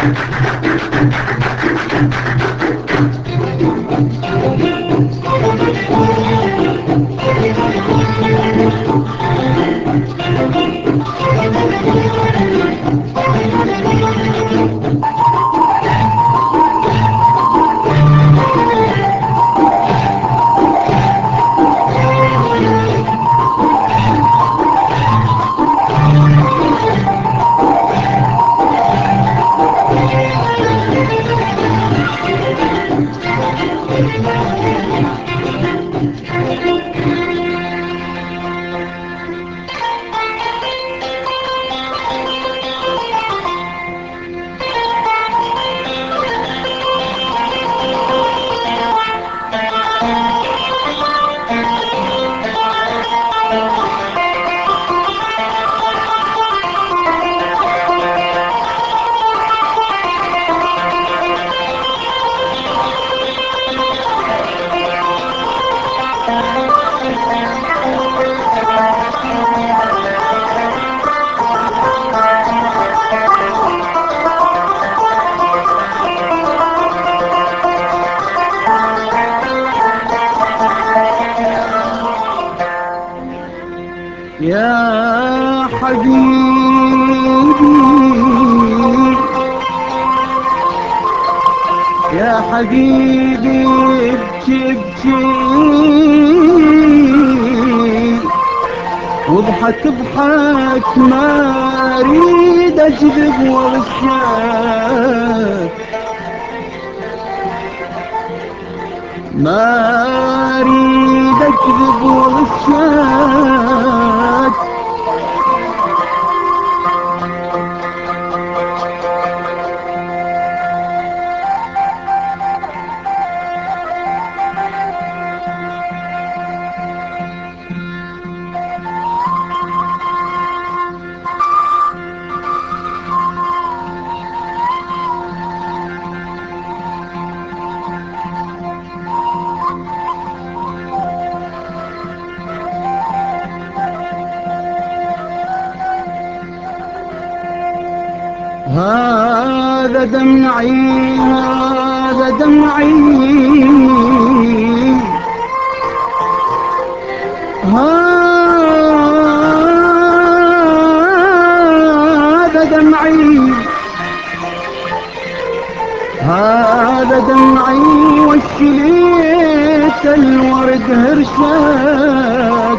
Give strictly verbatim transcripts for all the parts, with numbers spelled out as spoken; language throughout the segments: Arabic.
يا حبيبي يا حبيبي ابكي ابكي واضحك اضحك ما اريد اكذب واغشاك ما اريد اكذب واغشاك هذا دمعي هذا دمعي هذا دمعي هذا دمعي وشليت الورد هرشاك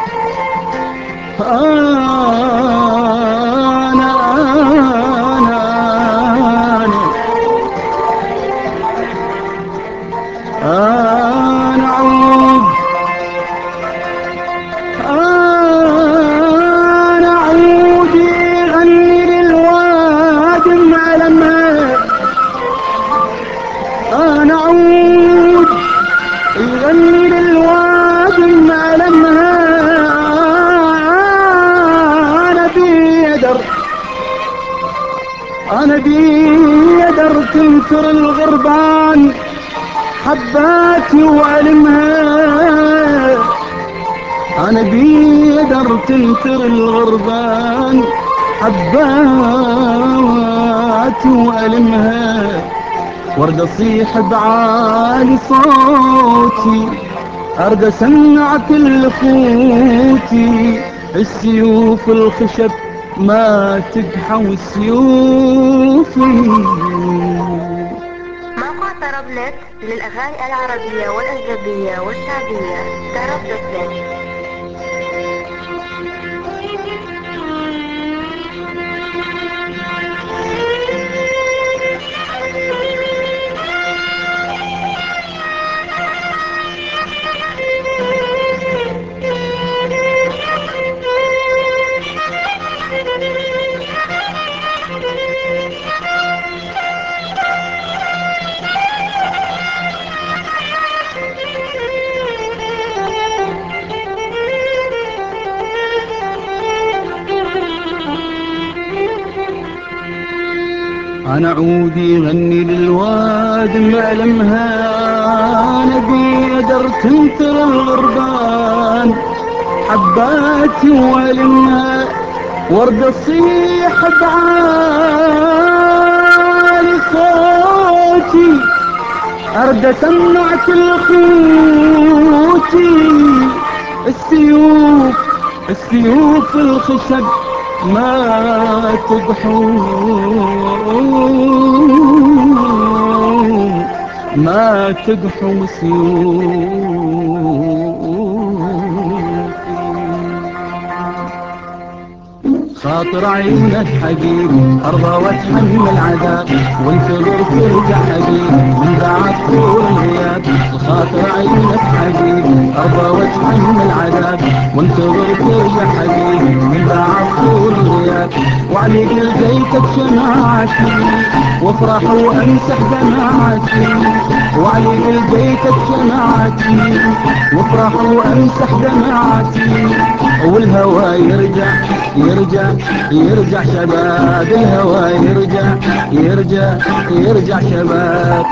أنا عود أنا عود يغني للواد معلمها أنا عود يغني للواد معلمها أنا بيدر أنا بيدر تنثر الغربان حباتي وألمها أنا بيدر تنثر الغربان حباتي وألمها ورد أصيح بعالي صوتي أرد أسمع كل خوتي السيوف الخشب ما تقحو سيوفي. طربنت للأغاني العربية والأجنبية والشعبية. طربنت. أنا عودي غني للواد معلمها أنا بيدر تنثر الغربان حباتي وألمها ورد الصيح بعالي أرد أسمع كل خوتي السيوف السيوف الخشب ما تقحوم ما تقحوم سيوف. خاطر عيونك حبيب أرضى واتحمل عذاب وانتظر ترجع حبيب من بعد طول الغياب. خاطر عيونك حبيب أرضى واتحمل عذاب وانتظر ترجع حبيب من بعد طول الغياب. وعليك لقيتك شماعتي وافرح وامسح دمعتي. وعليك لقيتك شماعتي وافرح وامسح دمعتي. والهوى يرجع يرجع يرجع شباب. الهوى يرجع يرجع يرجع شباب.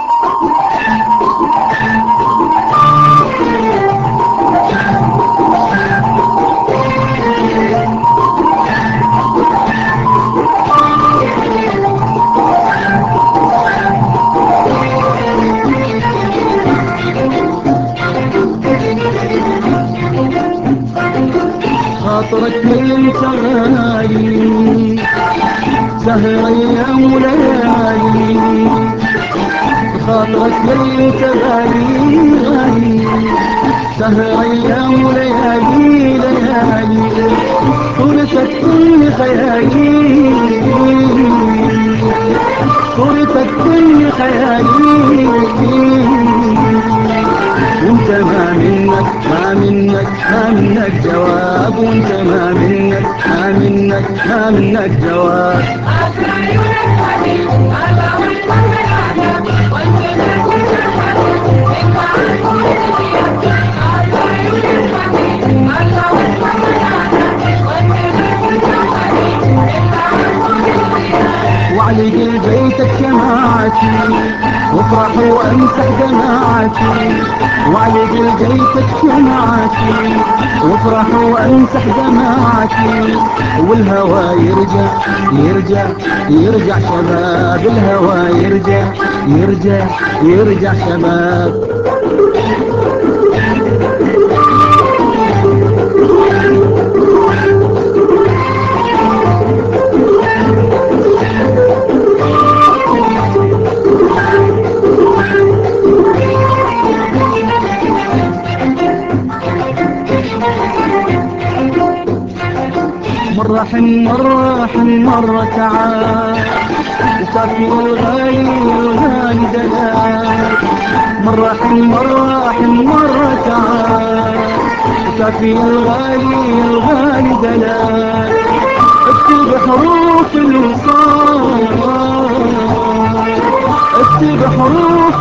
خاطرك من غالي سهر ايام وليالي. خاطرك من غالي غالي سهر ايام وليالي ليالي. صورتك كل خيالي صورتك كل خيالي. وانت ما منك ما منك ما منك جواب. وانت ما منك ما منك ما منك جواب. وعليك لقيتك شماعتي وافرح وامسح دمعتي. وعليك لقيتك شماعتي وافرح وامسح دمعتي. والهوى يرجع يرجع يرجع شباب. الهوى يرجع يرجع يرجع شباب. مرة حن مرة حن مرة تعال وكافي الغالي الغالي دلال. مرة حن مرة حن مرة تعال وكافي الغالي الغالي دلال. اكتب حروف الوصال اكتب حروف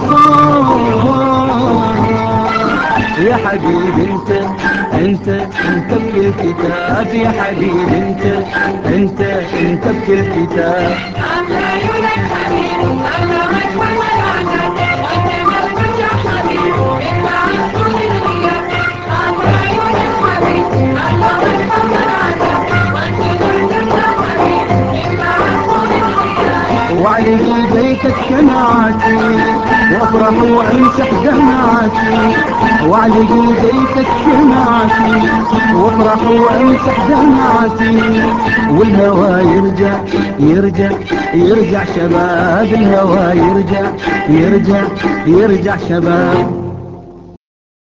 الوصال. يا حبيبي انت انت انت بكل كتاب. يا حبيبي انت انت انت بكل كتاب. وعليك لقيتك شماعتي وافرح وامسح دمعتي. وعليك لقيتك شماعتي وافرح وامسح دمعتي. والهوى يرجع يرجع يرجع شباب. الهوى يرجع يرجع يرجع شباب.